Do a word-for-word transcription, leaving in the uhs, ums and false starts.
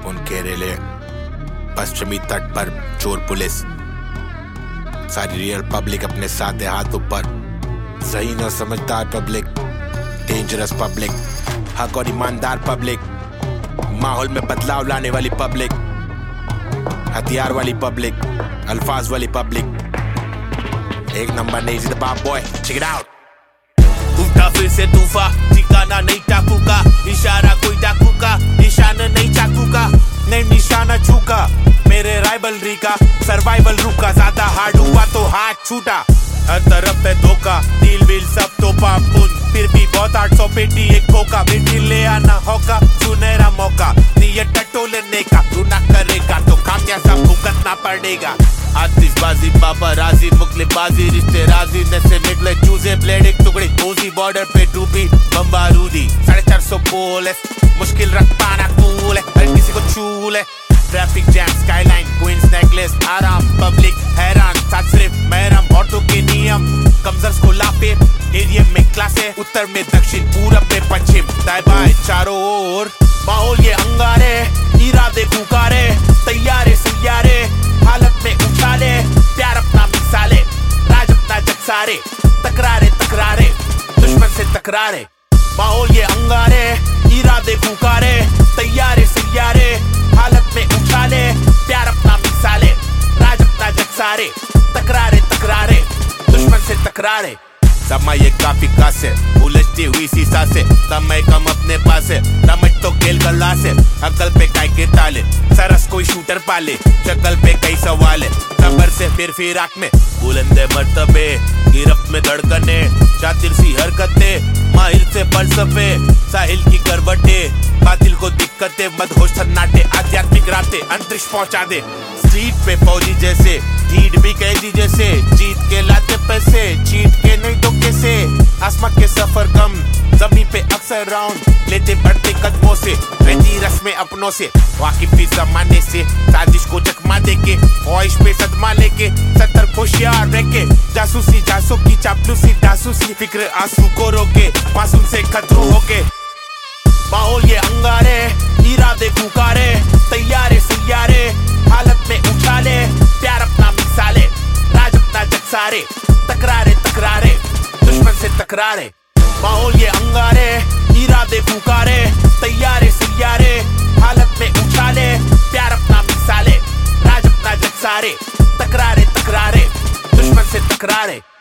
उनके रेले पश्चिमी तट पर चोर पुलिस, सारी रियल पब्लिक अपने साथ है हाथ ऊपर। सही न समझदार पब्लिक, डेंजरस पब्लिक, हक और ईमानदार पब्लिक, माहौल में बदलाव लाने वाली पब्लिक, हथियार वाली पब्लिक, अल्फाज वाली पब्लिक। एक नंबर नहीं जी बाप बॉय, चेक इट आउट। उठा फिर से तूफा, ठिकाना नहीं टाकू का, इशारा कोई डाकू का, निशाना नहीं चाकू का, नहीं निशाना चूका, मेरे राइवलरी का सर्वाइवल रुका, ज्यादा हार्ड हुआ तो हाथ छूटा। हर तरफ है धोखा, डील व्हील सब तो पापुन, फिर भी बहुत आठ सौ पेटी एक खोका, बेटी ले आना होगा सुनहरा मौका, नियत टटोलने का तू ना करेगा तो खामियाजा भुगतना पड़ेगा। आतिशबाजी बाबा राजी, मुकलेबाजी रिश्ते राजी, नशे निकले चूजे ब्लेड एक टुकड़ी, कोसी बॉर्डर पे डूबी बम्बारूदी, साढ़े चार सौ बोल है, मुश्किल रख पाना कूल है, हर किसी को चूल है। Traffic jam, skyline, Queen's Necklace, आराम पब्लिक हैरान, साथ सिर्फ महरम औरतों के नियम, कमजर्स को लापे, एरिया में क्लासे, उत्तर में दक्षिण, पूरब में पश्चिम, दाएं बाएं चारों ओर, माहौल ये अंगारे, इरादे पुकारे, तैयारे सैयारे, हालत में उछाले, प्यार अपना मिसाले, राज अपना जग सारे, तकरारे तकरारे, दुश्मन से तकरारे, माहौल ये अंगारे, इरादे पुकारे, तैयारे सैयारे, हालत में उछाले, प्यार अपना मिसाले, राज अपना जग सारे, तकरारे तकरारे, दुश्मन से तकरारे। समय ये काफी कास है, उलझती हुई सी सांसें, समय कम अपने पास है, समझ तो खेल गला से, अकल पे काय के ताले, सरस कोई शूटर पाले, शक्ल पे कई सवाल है, सबर से फिर फिराक में, बुलंदे मर्तबे, गिरफ्त में धड़कने, शातिर सी हरकतें, माहिर से फलसफे, साहिल की करवटे, बातिल को दिक्कतें, मदहोश सन्नाटे, आध्यात्मिक रातें, अंतरिक्ष पहुंचा दे, स्ट्रीट पे फौजी जैसे, ढीठ भी कैदी जैसे, जीत के लाते पैसे, चीट के नहीं तो कैसे, आसमां के सफर कम, जमीन पे अक्सर राउंड लेते बढ़ते कदमों से, रहती रस्में अपनों से, वाकिफी जमाने से, साजिश को चकमा देके, ख्वाहिश पे सदमा लेके, सत्तर होशियार रह के, जासूसी जासू की चापलूसी जासूसी, फिक्र आंसू को रोके, मासूम से खतरों होके, माहौल ये अंगारे, इरादे पुकारे, तैयारे सैयारे, हालत में उछाले, प्यार अपना मिसाले, राज अपना जग सारे, तकरारे तकरारे, दुश्मन से तकरारे, माहौल ये अंगारे, इरादे पुकारे, तैयारे सैयारे, हालत में उछाले, प्यार अपना मिसाले, राज अपना जग सारे, तकरारे तकरारे, दुश्मन से तकरारे।